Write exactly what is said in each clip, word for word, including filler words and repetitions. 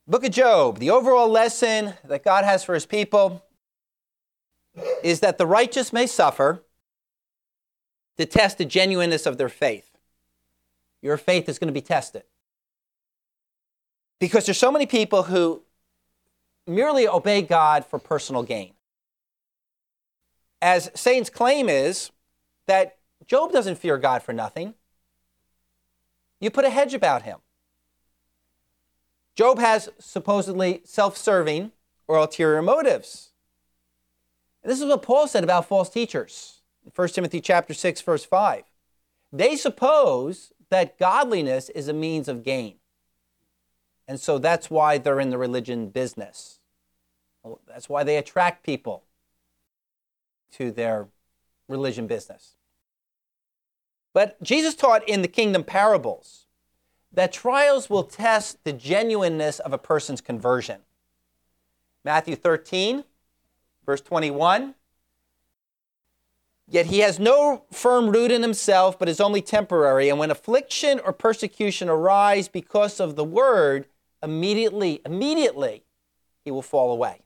Book of Job, the overall lesson that God has for his people is that the righteous may suffer to test the genuineness of their faith. Your faith is going to be tested. Because there's so many people who merely obey God for personal gain. As Satan's claim is that Job doesn't fear God for nothing. You put a hedge about him. Job has supposedly self-serving or ulterior motives. And this is what Paul said about false teachers in First Timothy chapter six, verse five. They suppose that godliness is a means of gain. And so that's why they're in the religion business. That's why they attract people to their religion business. But Jesus taught in the kingdom parables that trials will test the genuineness of a person's conversion. Matthew thirteen, verse twenty-one. Yet he has no firm root in himself, but is only temporary. And when affliction or persecution arise because of the word, immediately, immediately, he will fall away.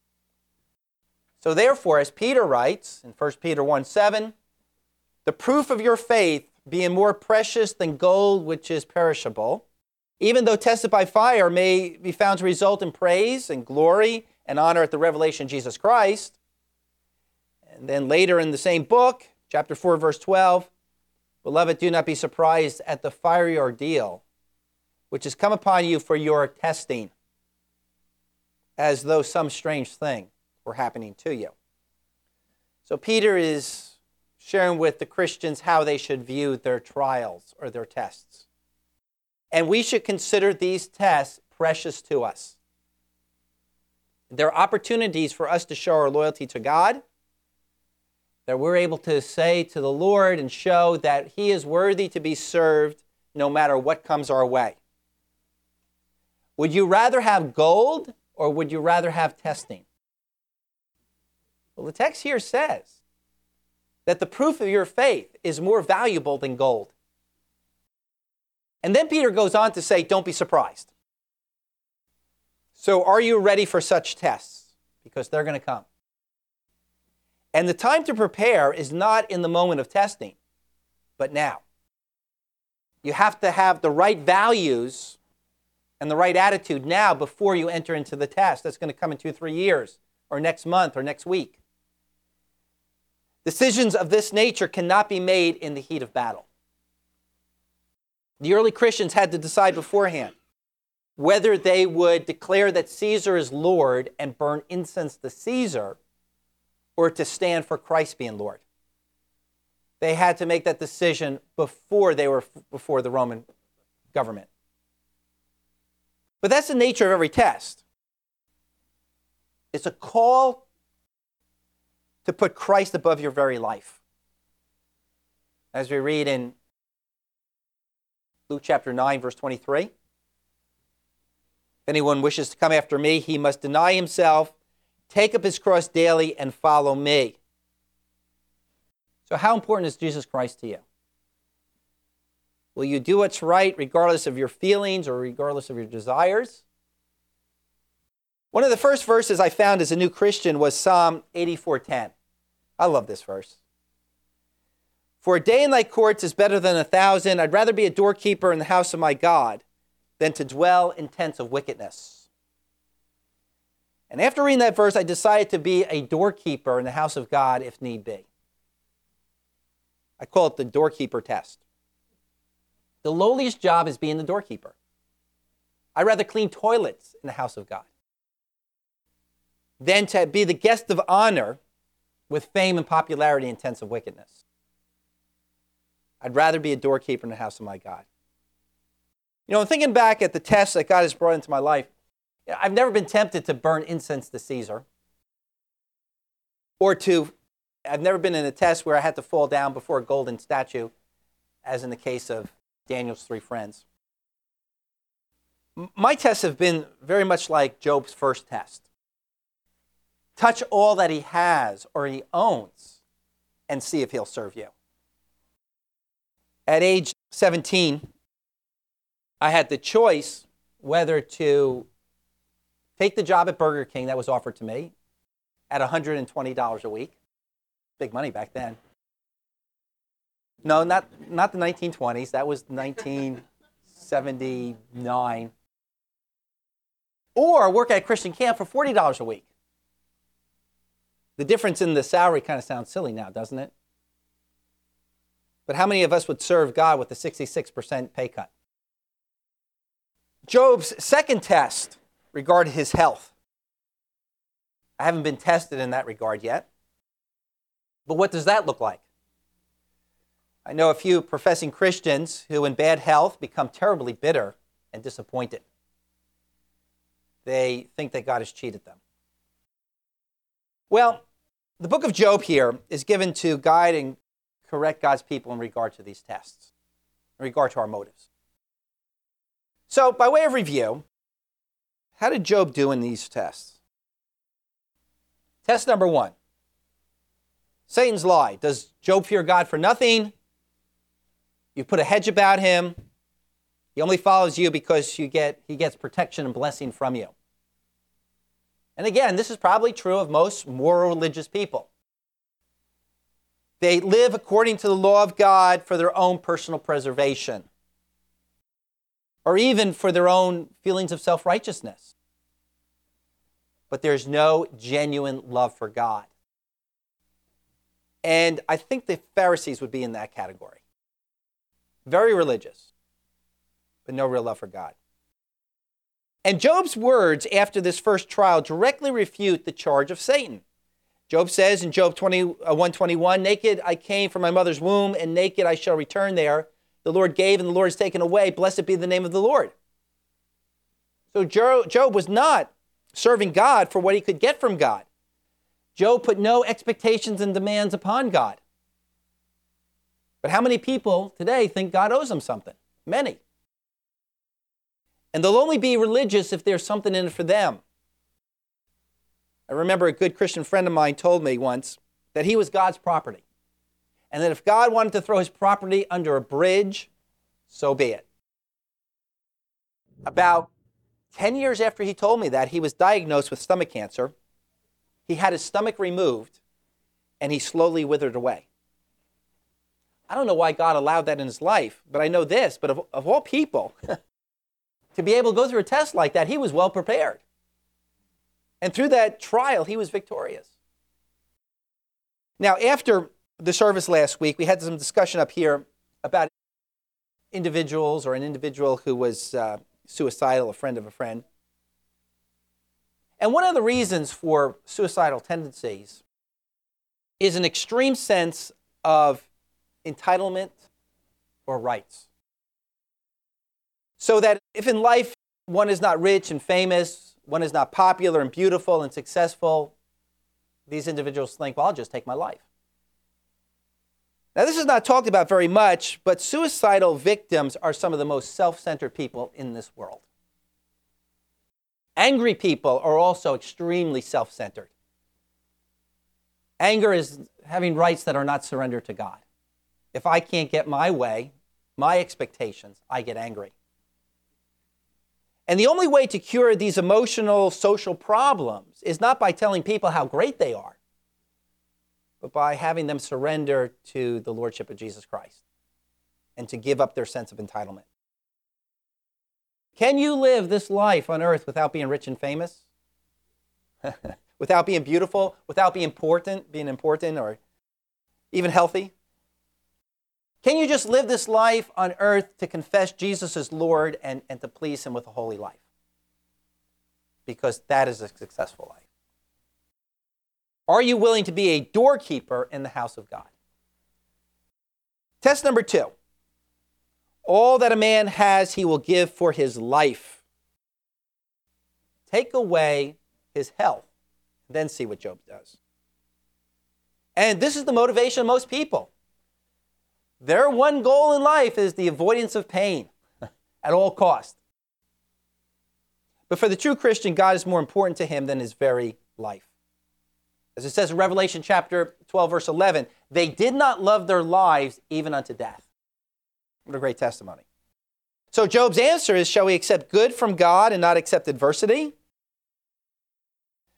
So therefore, as Peter writes in First Peter one seven, the proof of your faith being more precious than gold which is perishable, even though tested by fire, may be found to result in praise and glory and honor at the revelation of Jesus Christ. And then later in the same book, chapter four, verse twelve, beloved, do not be surprised at the fiery ordeal which has come upon you for your testing, as though some strange thing were happening to you. So Peter is sharing with the Christians how they should view their trials or their tests. And we should consider these tests precious to us. They're opportunities for us to show our loyalty to God, that we're able to say to the Lord and show that he is worthy to be served no matter what comes our way. Would you rather have gold or would you rather have testing? Well, the text here says that the proof of your faith is more valuable than gold. And then Peter goes on to say, don't be surprised. So are you ready for such tests? Because they're going to come. And the time to prepare is not in the moment of testing, but now. You have to have the right values and the right attitude now before you enter into the test. That's going to come in two, three years, or next month, or next week. Decisions of this nature cannot be made in the heat of battle. The early Christians had to decide beforehand whether they would declare that Caesar is Lord and burn incense to Caesar, or to stand for Christ being Lord. They had to make that decision before they were before the Roman government. But that's the nature of every test. It's a call to put Christ above your very life. As we read in Luke chapter nine, verse twenty-three, if anyone wishes to come after me, he must deny himself, take up his cross daily, and follow me. So how important is Jesus Christ to you? Will you do what's right regardless of your feelings or regardless of your desires? One of the first verses I found as a new Christian was Psalm eighty-four ten. I love this verse. For a day in thy courts is better than a thousand. I'd rather be a doorkeeper in the house of my God than to dwell in tents of wickedness. And after reading that verse, I decided to be a doorkeeper in the house of God if need be. I call it the doorkeeper test. The lowliest job is being the doorkeeper. I'd rather clean toilets in the house of God than to be the guest of honor with fame and popularity in tents of wickedness. I'd rather be a doorkeeper in the house of my God. You know, thinking back at the tests that God has brought into my life, I've never been tempted to burn incense to Caesar. Or to, I've never been in a test where I had to fall down before a golden statue, as in the case of Daniel's three friends. My tests have been very much like Job's first test. Touch all that he has or he owns and see if he'll serve you. At age seventeen, I had the choice whether to take the job at Burger King that was offered to me at one hundred twenty dollars a week. Big money back then. No, not, not the nineteen twenties. That was nineteen seventy-nine. Or work at a Christian camp for forty dollars a week. The difference in the salary kind of sounds silly now, doesn't it? But how many of us would serve God with a sixty-six percent pay cut? Job's second test regarded his health. I haven't been tested in that regard yet. But what does that look like? I know a few professing Christians who in bad health become terribly bitter and disappointed. They think that God has cheated them. Well, the book of Job here is given to guide and correct God's people in regard to these tests, in regard to our motives. So, by way of review, how did Job do in these tests? Test number one, Satan's lie. Does Job fear God for nothing? You put a hedge about him. He only follows you because you get he gets protection and blessing from you. And again, this is probably true of most moral religious people. They live according to the law of God for their own personal preservation, or even for their own feelings of self-righteousness. But there's no genuine love for God. And I think the Pharisees would be in that category. Very religious, but no real love for God. And Job's words after this first trial directly refute the charge of Satan. Job says in Job one twenty-one, naked I came from my mother's womb, and naked I shall return there. The Lord gave, and the Lord has taken away. Blessed be the name of the Lord. So Job was not serving God for what he could get from God. Job put no expectations and demands upon God. But how many people today think God owes them something? Many. And they'll only be religious if there's something in it for them. I remember a good Christian friend of mine told me once that he was God's property, and that if God wanted to throw his property under a bridge, so be it. About ten years after he told me that, he was diagnosed with stomach cancer. He had his stomach removed, and he slowly withered away. I don't know why God allowed that in his life, but I know this, but of, of all people, to be able to go through a test like that, he was well prepared. And through that trial, he was victorious. Now, after the service last week, we had some discussion up here about individuals or an individual who was uh, suicidal, a friend of a friend. And one of the reasons for suicidal tendencies is an extreme sense of entitlement or rights. So that if in life one is not rich and famous, one is not popular and beautiful and successful, these individuals think, well, I'll just take my life. Now, this is not talked about very much, but suicidal victims are some of the most self-centered people in this world. Angry people are also extremely self-centered. Anger is having rights that are not surrendered to God. If I can't get my way, my expectations, I get angry. And the only way to cure these emotional, social problems is not by telling people how great they are, but by having them surrender to the Lordship of Jesus Christ and to give up their sense of entitlement. Can you live this life on earth without being rich and famous? Without being beautiful? Without being important, being important or even healthy? Can you just live this life on earth to confess Jesus as Lord and, and to please him with a holy life? Because that is a successful life. Are you willing to be a doorkeeper in the house of God? Test number two. All that a man has, he will give for his life. Take away his health, then see what Job does. And this is the motivation of most people. Their one goal in life is the avoidance of pain at all costs. But for the true Christian, God is more important to him than his very life. As it says in Revelation chapter twelve, verse eleven, they did not love their lives even unto death. What a great testimony. So Job's answer is, shall we accept good from God and not accept adversity?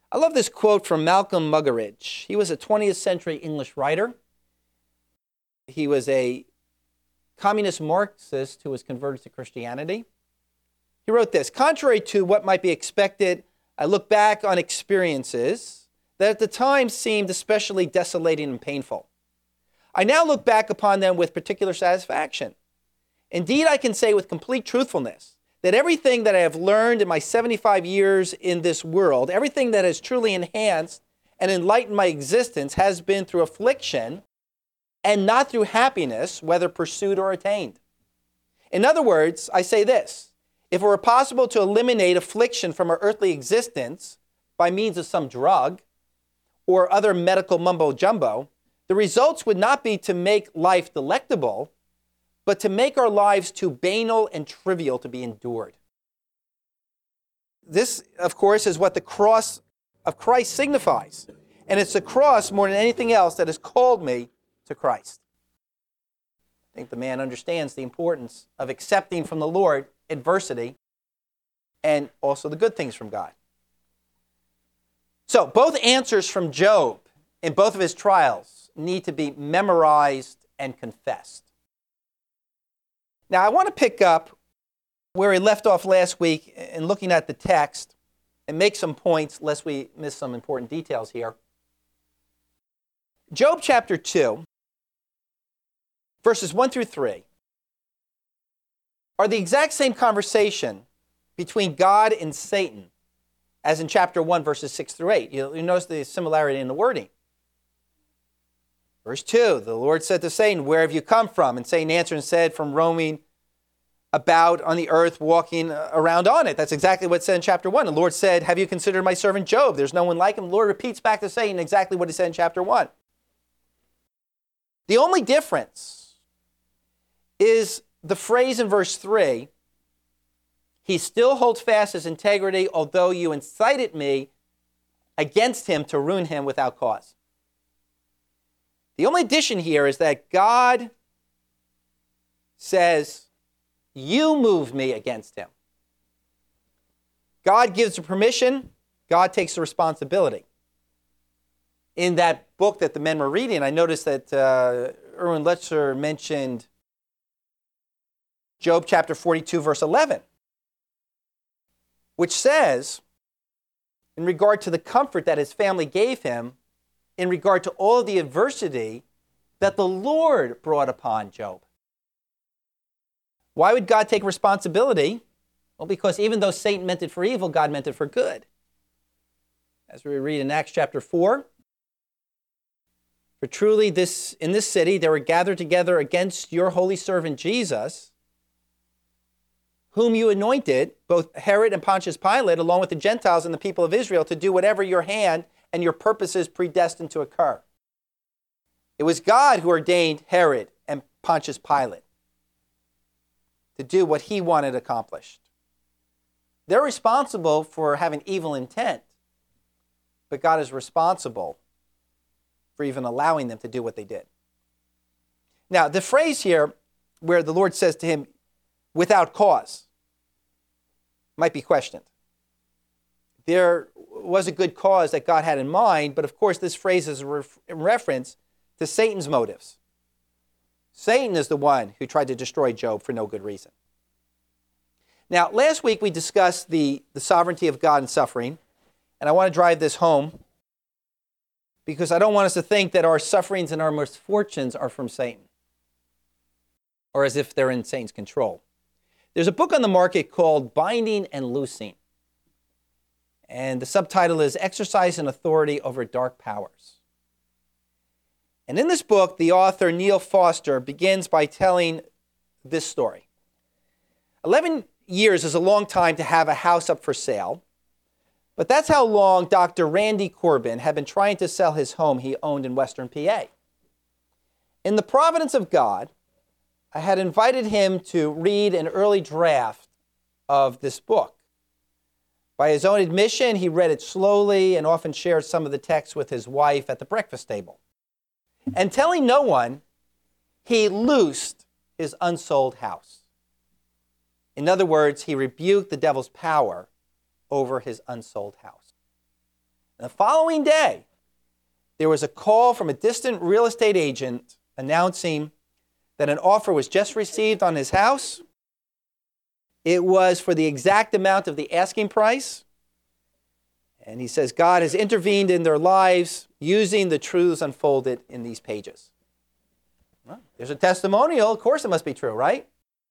I love this quote from Malcolm Muggeridge. He was a twentieth century English writer. He was a communist Marxist who was converted to Christianity. He wrote this: "Contrary to what might be expected, I look back on experiences that at the time seemed especially desolating and painful. I now look back upon them with particular satisfaction. Indeed, I can say with complete truthfulness that everything that I have learned in my seventy-five years in this world, everything that has truly enhanced and enlightened my existence, has been through affliction and not through happiness, whether pursued or attained. In other words, I say this: if it were possible to eliminate affliction from our earthly existence by means of some drug or other medical mumbo-jumbo, the results would not be to make life delectable, but to make our lives too banal and trivial to be endured." This, of course, is what the cross of Christ signifies. And it's the cross more than anything else that has called me to Christ. I think the man understands the importance of accepting from the Lord adversity and also the good things from God. So both answers from Job in both of his trials need to be memorized and confessed. Now, I want to pick up where he left off last week in looking at the text and make some points, lest we miss some important details here. Job chapter two, verses one through three, are the exact same conversation between God and Satan as in chapter one, verses six through eight. You, you notice the similarity in the wording. Verse two, the Lord said to Satan, "Where have you come from?" And Satan answered and said, "From roaming about on the earth, walking around on it." That's exactly what it said in chapter one. The Lord said, "Have you considered my servant Job? There's no one like him." The Lord repeats back to Satan exactly what he said in chapter one. The only difference is the phrase in verse three, "He still holds fast his integrity, although you incited me against him to ruin him without cause." The only addition here is that God says, "You moved me against him." God gives the permission. God takes the responsibility. In that book that the men were reading, I noticed that uh, Erwin Lutzer mentioned Job chapter forty-two, verse eleven, which says, in regard to the comfort that his family gave him, in regard to all the adversity that the Lord brought upon Job. Why would God take responsibility? Well, because even though Satan meant it for evil, God meant it for good. As we read in Acts chapter four, "For truly this in this city they were gathered together against your holy servant Jesus, whom you anointed, both Herod and Pontius Pilate, along with the Gentiles and the people of Israel, to do whatever your hand and your purposes predestined to occur." It was God who ordained Herod and Pontius Pilate to do what he wanted accomplished. They're responsible for having evil intent, but God is responsible for even allowing them to do what they did. Now, the phrase here where the Lord says to him, "without cause," might be questioned. There was a good cause that God had in mind, but of course this phrase is in reference to Satan's motives. Satan is the one who tried to destroy Job for no good reason. Now, last week we discussed the, the sovereignty of God in suffering, and I want to drive this home because I don't want us to think that our sufferings and our misfortunes are from Satan, or as if they're in Satan's control. There's a book on the market called Binding and Loosing, and the subtitle is Exercising Authority Over Dark Powers. And in this book, the author, Neil Foster, begins by telling this story. Eleven years is a long time to have a house up for sale, but that's how long Doctor Randy Corbin had been trying to sell his home he owned in Western P A. In the providence of God, I had invited him to read an early draft of this book. By his own admission, he read it slowly and often shared some of the text with his wife at the breakfast table. And telling no one, he loosed his unsold house. In other words, he rebuked the devil's power over his unsold house. And the following day, there was a call from a distant real estate agent announcing that an offer was just received on his house. It was for the exact amount of the asking price. And he says God has intervened in their lives using the truths unfolded in these pages. Well, there's a testimonial. Of course it must be true, right?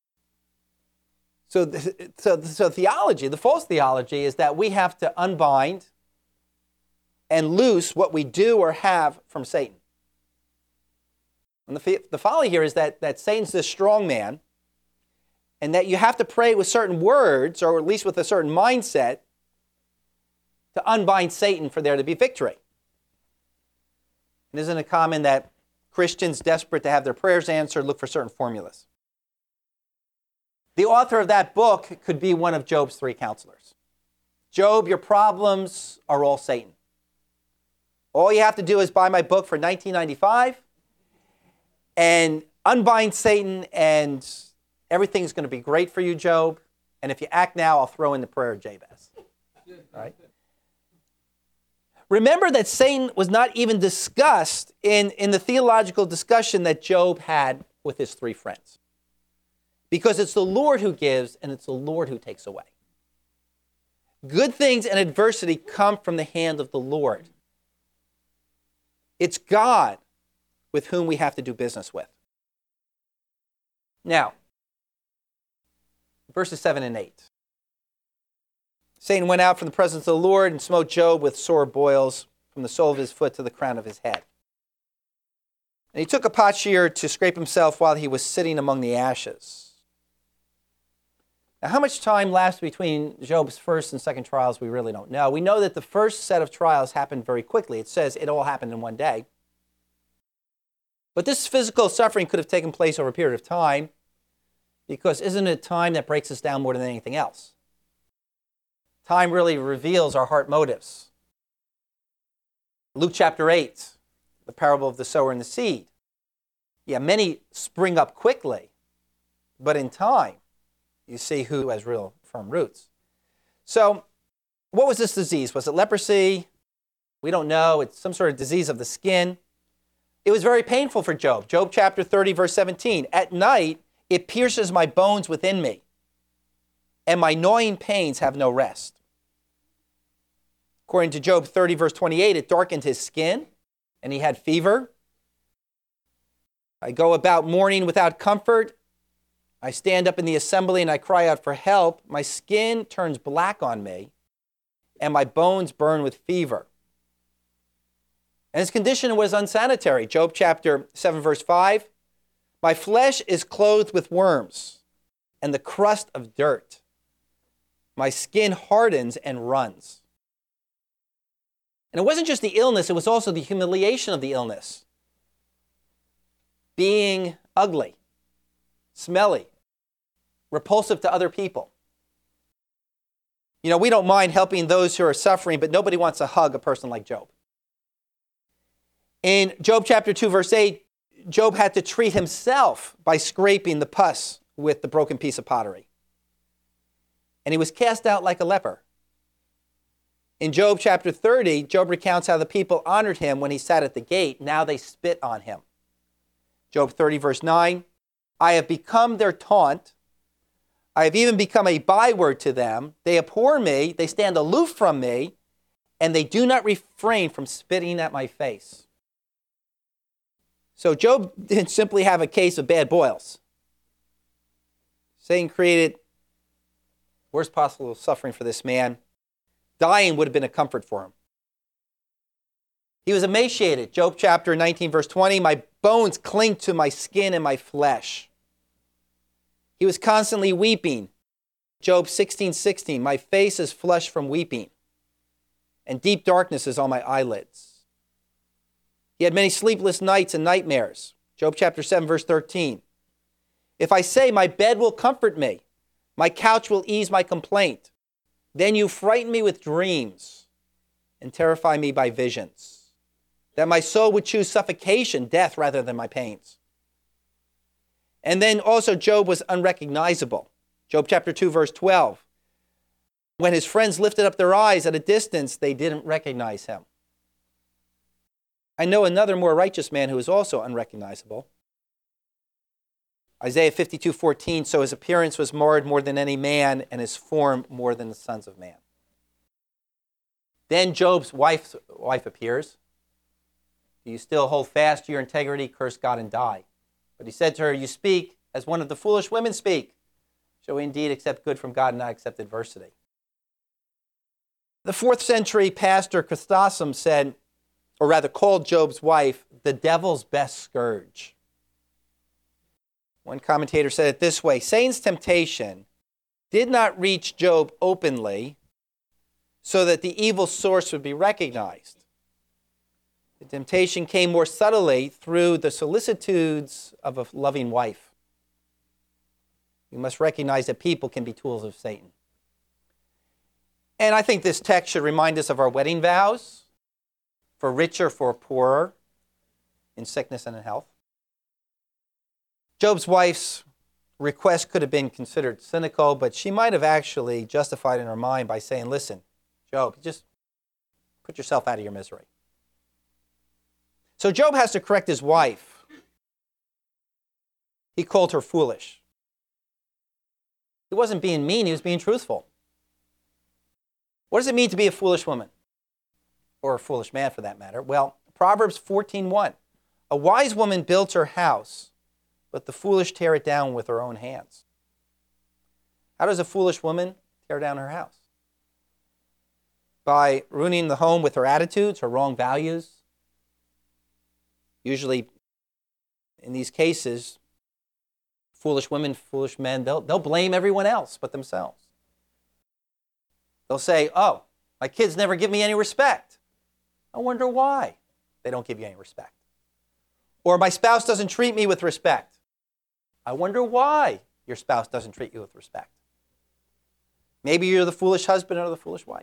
So, so, so theology, the false theology, is that we have to unbind and loose what we do or have from Satan. And the, the folly here is that, that Satan's this strong man, and that you have to pray with certain words, or at least with a certain mindset, to unbind Satan for there to be victory. And isn't it common that Christians desperate to have their prayers answered look for certain formulas? The author of that book could be one of Job's three counselors. Job, your problems are all Satan. All you have to do is buy my book for nineteen ninety-five and unbind Satan, and everything's going to be great for you, Job. And if you act now, I'll throw in the prayer of Jabez. All right? Remember that Satan was not even discussed in, in the theological discussion that Job had with his three friends. Because it's the Lord who gives, and it's the Lord who takes away. Good things and adversity come from the hand of the Lord. It's God with whom we have to do business with. Now, verses seven and eight. Satan went out from the presence of the Lord and smote Job with sore boils from the sole of his foot to the crown of his head. And he took a potsherd to scrape himself while he was sitting among the ashes. Now, how much time lapsed between Job's first and second trials, we really don't know. We know that the first set of trials happened very quickly. It says it all happened in one day. But this physical suffering could have taken place over a period of time, because isn't it time that breaks us down more than anything else? Time really reveals our heart motives. Luke chapter eight, the parable of the sower and the seed. Yeah, many spring up quickly, but in time, you see who has real firm roots. So, what was this disease? Was it leprosy? We don't know. It's some sort of disease of the skin. It was very painful for Job. Job chapter thirty, verse seventeen. At night, it pierces my bones within me, and my gnawing pains have no rest. According to Job thirty, verse twenty-eight, it darkened his skin, and he had fever. I go about mourning without comfort. I stand up in the assembly and I cry out for help. My skin turns black on me, and my bones burn with fever. And his condition was unsanitary. Job chapter seven, verse five. My flesh is clothed with worms and the crust of dirt. My skin hardens and runs. And it wasn't just the illness, it was also the humiliation of the illness. Being ugly, smelly, repulsive to other people. You know, we don't mind helping those who are suffering, but nobody wants to hug a person like Job. In Job chapter two, verse eight, Job had to treat himself by scraping the pus with the broken piece of pottery. And he was cast out like a leper. In Job chapter thirty, Job recounts how the people honored him when he sat at the gate. Now they spit on him. Job thirty, verse nine, I have become their taunt. I have even become a byword to them. They abhor me, they stand aloof from me, and they do not refrain from spitting at my face. So Job didn't simply have a case of bad boils. Satan created worst possible suffering for this man. Dying would have been a comfort for him. He was emaciated. Job chapter nineteen, verse twenty, my bones cling to my skin and my flesh. He was constantly weeping. Job sixteen, sixteen, my face is flushed from weeping, and deep darkness is on my eyelids. He had many sleepless nights and nightmares. Job chapter seven, verse thirteen, if I say my bed will comfort me, my couch will ease my complaint, then you frighten me with dreams and terrify me by visions, that my soul would choose suffocation, death, rather than my pains. And then also Job was unrecognizable. Job chapter two, verse twelve. When his friends lifted up their eyes at a distance, they didn't recognize him. I know another more righteous man who is also unrecognizable. Isaiah fifty-two fourteen, so his appearance was marred more than any man, and his form more than the sons of man. Then Job's wife, wife appears. Do you still hold fast to your integrity? Curse God and die. But he said to her, you speak as one of the foolish women speak. Shall we indeed accept good from God and not accept adversity? The fourth century pastor Chrysostom said, or rather called Job's wife, the devil's best scourge. One commentator said it this way, Satan's temptation did not reach Job openly so that the evil source would be recognized. The temptation came more subtly through the solicitudes of a loving wife. We must recognize that people can be tools of Satan. And I think this text should remind us of our wedding vows, for richer, for poorer, in sickness and in health. Job's wife's request could have been considered cynical, but she might have actually justified in her mind by saying, listen, Job, just put yourself out of your misery. So Job has to correct his wife. He called her foolish. He wasn't being mean, he was being truthful. What does it mean to be a foolish woman? Or a foolish man, for that matter? Well, Proverbs fourteen one. A wise woman builds her house, but the foolish tear it down with her own hands. How does a foolish woman tear down her house? By ruining the home with her attitudes, her wrong values. Usually, in these cases, foolish women, foolish men, they'll, they'll blame everyone else but themselves. They'll say, oh, my kids never give me any respect. I wonder why they don't give you any respect. Or my spouse doesn't treat me with respect. I wonder why your spouse doesn't treat you with respect. Maybe you're the foolish husband or the foolish wife.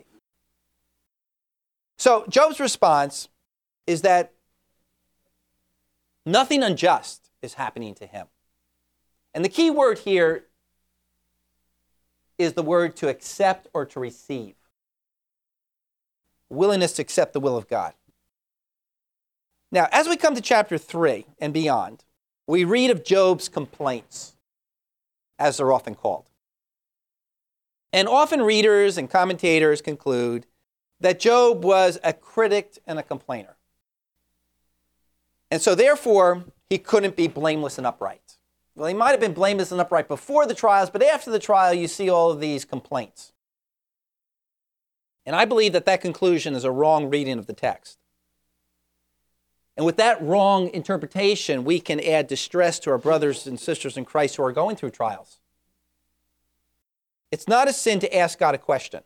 So Job's response is that nothing unjust is happening to him. And the key word here is the word to accept or to receive. Willingness to accept the will of God. Now, as we come to chapter three and beyond, we read of Job's complaints, as they're often called. And often readers and commentators conclude that Job was a critic and a complainer. And so therefore, he couldn't be blameless and upright. Well, he might have been blameless and upright before the trials, but after the trial, you see all of these complaints. And I believe that that conclusion is a wrong reading of the text. And with that wrong interpretation, we can add distress to our brothers and sisters in Christ who are going through trials. It's not a sin to ask God a question.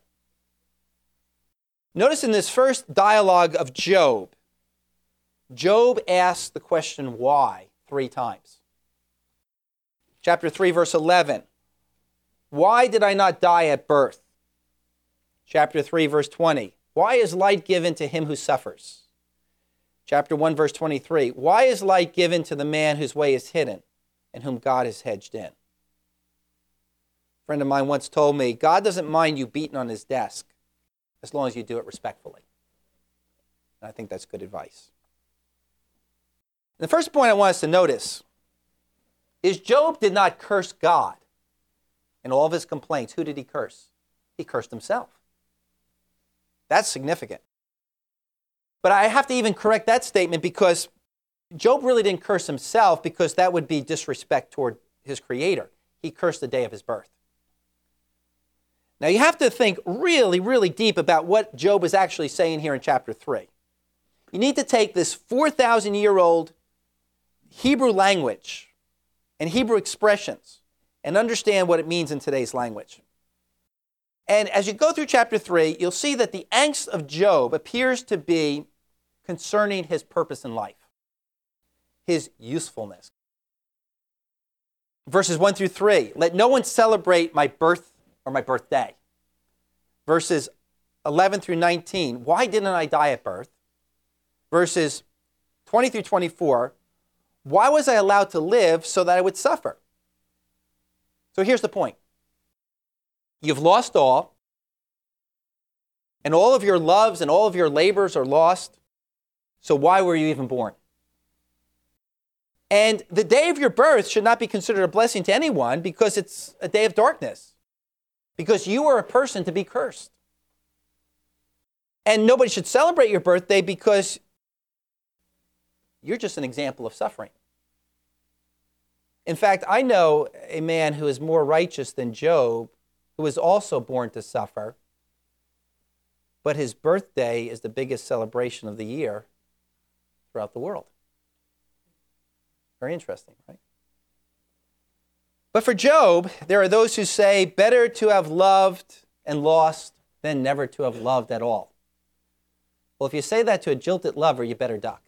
Notice in this first dialogue of Job, Job asks the question why three times. Chapter three, verse eleven. Why did I not die at birth? Chapter three, verse twenty. Why is light given to him who suffers? Chapter one, verse twenty-three. Why is light given to the man whose way is hidden and whom God has hedged in? A friend of mine once told me, God doesn't mind you beating on his desk as long as you do it respectfully. And I think that's good advice. The first point I want us to notice is Job did not curse God in all of his complaints. Who did he curse? He cursed himself. That's significant. But I have to even correct that statement because Job really didn't curse himself because that would be disrespect toward his creator. He cursed the day of his birth. Now you have to think really, really deep about what Job is actually saying here in chapter three. You need to take this four thousand year old Hebrew language and Hebrew expressions and understand what it means in today's language. And as you go through chapter three, you'll see that the angst of Job appears to be concerning his purpose in life, his usefulness. Verses one through three, let no one celebrate my birth or my birthday. Verses eleven through nineteen, why didn't I die at birth? Verses twenty through twenty-four, why was I allowed to live so that I would suffer? So here's the point. You've lost all. and all of your loves and all of your labors are lost, so why were you even born? And the day of your birth should not be considered a blessing to anyone because it's a day of darkness, because you are a person to be cursed. And nobody should celebrate your birthday because you're just an example of suffering. In fact, I know a man who is more righteous than Job, who was also born to suffer, but his birthday is the biggest celebration of the year throughout the world. Very interesting, right? But for Job, there are those who say, better to have loved and lost than never to have loved at all. Well, if you say that to a jilted lover, you better duck.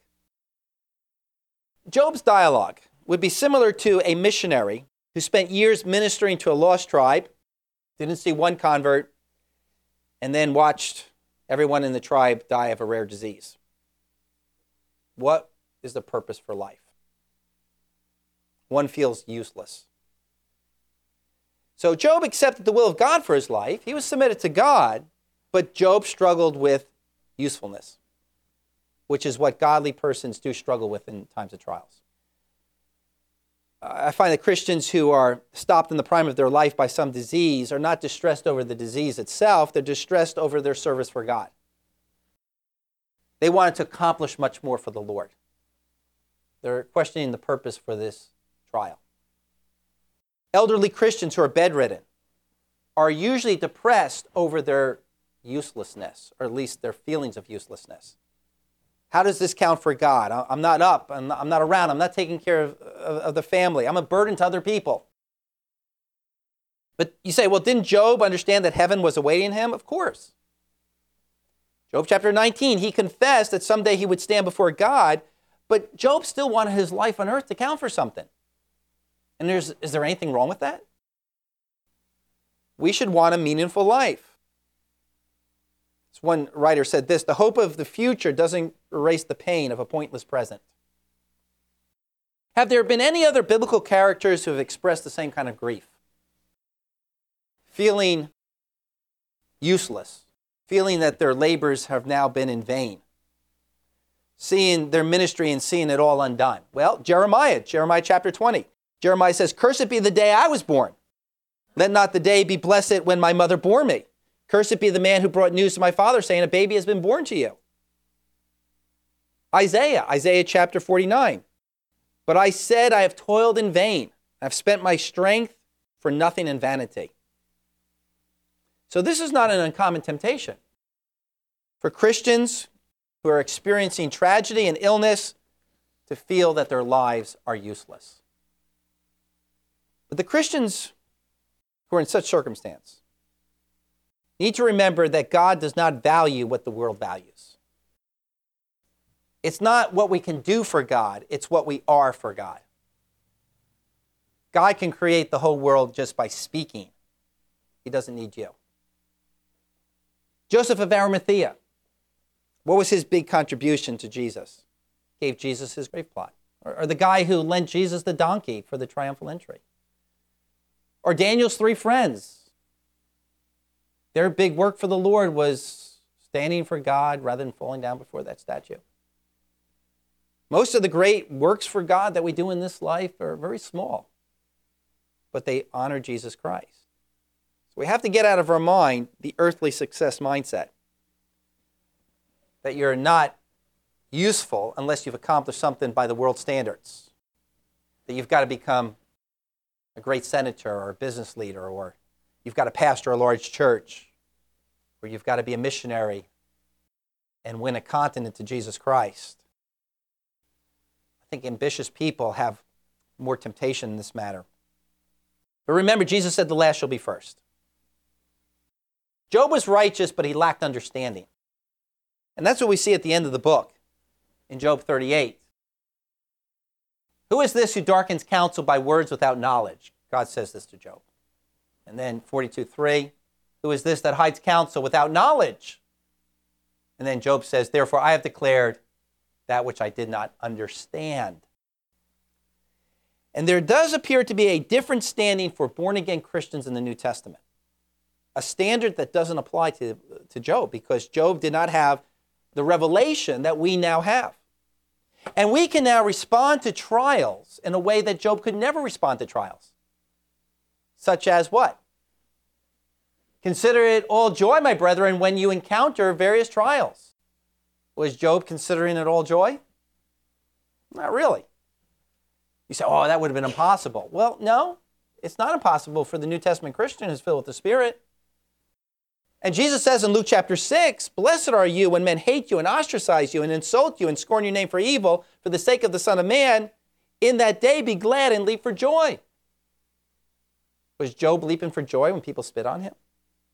Job's dialogue would be similar to a missionary who spent years ministering to a lost tribe, didn't see one convert, and then watched everyone in the tribe die of a rare disease. What is the purpose for life? One feels useless. So Job accepted the will of God for his life. He was submitted to God, but Job struggled with usefulness, which is what godly persons do struggle with in times of trials. I find that Christians who are stopped in the prime of their life by some disease are not distressed over the disease itself. They're distressed over their service for God. They wanted to accomplish much more for the Lord. They're questioning the purpose for this trial. Elderly Christians who are bedridden are usually depressed over their uselessness, or at least their feelings of uselessness. How does this count for God? I'm not up. I'm not, I'm not around. I'm not taking care of, of, of the family. I'm a burden to other people. But you say, well, didn't Job understand that heaven was awaiting him? Of course. Job chapter nineteen, he confessed that someday he would stand before God, but Job still wanted his life on earth to count for something. And there's, is there anything wrong with that? We should want a meaningful life. One writer said this, the hope of the future doesn't erase the pain of a pointless present. Have there been any other biblical characters who have expressed the same kind of grief? Feeling useless, feeling that their labors have now been in vain, seeing their ministry and seeing it all undone. Well, Jeremiah, Jeremiah chapter twenty. Jeremiah says, cursed be the day I was born. Let not the day be blessed when my mother bore me. Cursed be the man who brought news to my father, saying, a baby has been born to you. Isaiah, Isaiah chapter forty-nine. But I said, I have toiled in vain. I've spent my strength for nothing in vanity. So this is not an uncommon temptation. For Christians who are experiencing tragedy and illness to feel that their lives are useless. But the Christians who are in such circumstance need to remember that God does not value what the world values. It's not what we can do for God, it's what we are for God. God can create the whole world just by speaking. He doesn't need you. Joseph of Arimathea, what was his big contribution to Jesus? Gave Jesus his grave plot. Or, or the guy who lent Jesus the donkey for the triumphal entry. Or Daniel's three friends. Their big work for the Lord was standing for God rather than falling down before that statue. Most of the great works for God that we do in this life are very small, but they honor Jesus Christ. So we have to get out of our mind the earthly success mindset, that you're not useful unless you've accomplished something by the world standards, that you've got to become a great senator or a business leader, or you've got to pastor a large church, or you've got to be a missionary and win a continent to Jesus Christ. I think ambitious people have more temptation in this matter. But remember, Jesus said the last shall be first. Job was righteous, but he lacked understanding. And that's what we see at the end of the book in Job thirty-eight. Who is this who darkens counsel by words without knowledge? God says this to Job. And then forty-two three, who is this that hides counsel without knowledge? And then Job says, therefore I have declared that which I did not understand. And there does appear to be a different standing for born-again Christians in the New Testament. a standard that doesn't apply to, to Job, because Job did not have the revelation that we now have. And we can now respond to trials in a way that Job could never respond to trials. Such as what? Consider it all joy, my brethren, when you encounter various trials. Was Job considering it all joy? Not really. You say, oh, that would have been impossible. Well, no, it's not impossible for the New Testament Christian who's filled with the Spirit. And Jesus says in Luke chapter six, blessed are you when men hate you and ostracize you and insult you and scorn your name for evil for the sake of the Son of Man. In that day be glad and leap for joy. Was Job leaping for joy when people spit on him?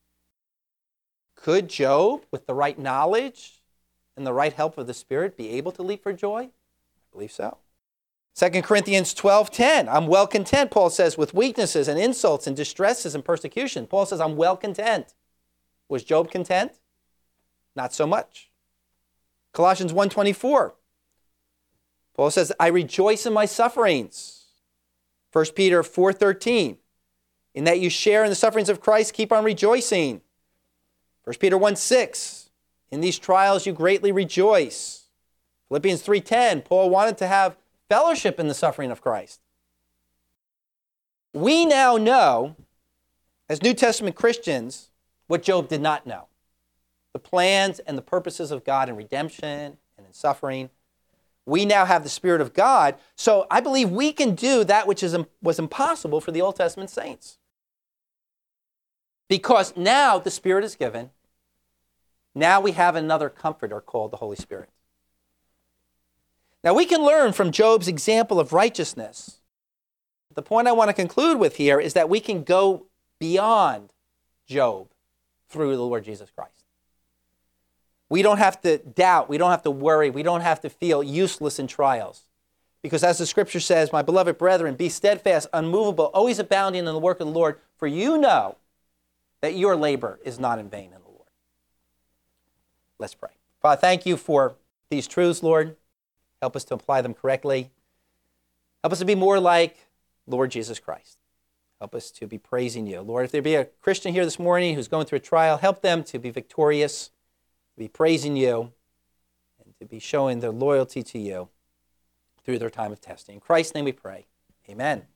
Could Job, with the right knowledge and the right help of the Spirit, be able to leap for joy? I believe so. Second Corinthians twelve ten, I'm well content, Paul says, with weaknesses and insults and distresses and persecution. Paul says, I'm well content. Was Job content? Not so much. Colossians one twenty-four, Paul says, I rejoice in my sufferings. First Peter four thirteen, in that you share in the sufferings of Christ, keep on rejoicing. First Peter one six, in these trials you greatly rejoice. Philippians three ten, Paul wanted to have fellowship in the suffering of Christ. We now know, as New Testament Christians, what Job did not know. The plans and the purposes of God in redemption and in suffering. We now have the Spirit of God, so I believe we can do that which is, was impossible for the Old Testament saints. Because now the Spirit is given. Now we have another comforter called the Holy Spirit. Now we can learn from Job's example of righteousness. The point I want to conclude with here is that we can go beyond Job through the Lord Jesus Christ. We don't have to doubt. We don't have to worry. We don't have to feel useless in trials. Because as the Scripture says, my beloved brethren, be steadfast, unmovable, always abounding in the work of the Lord, for you know that your labor is not in vain in the Lord. Let's pray. Father, thank you for these truths, Lord. Help us to apply them correctly. Help us to be more like Lord Jesus Christ. Help us to be praising you. Lord, if there be a Christian here this morning who's going through a trial, help them to be victorious, to be praising you, and to be showing their loyalty to you through their time of testing. In Christ's name we pray. Amen.